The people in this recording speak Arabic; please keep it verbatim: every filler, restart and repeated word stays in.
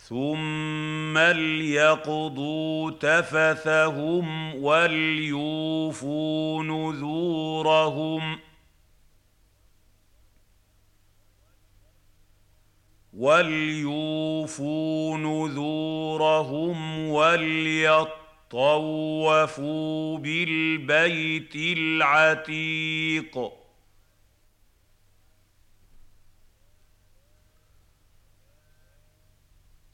ثم ليقضوا تفثهم وليوفوا نذورهم وليوفوا نذورهم وليطوفوا بالبيت العتيق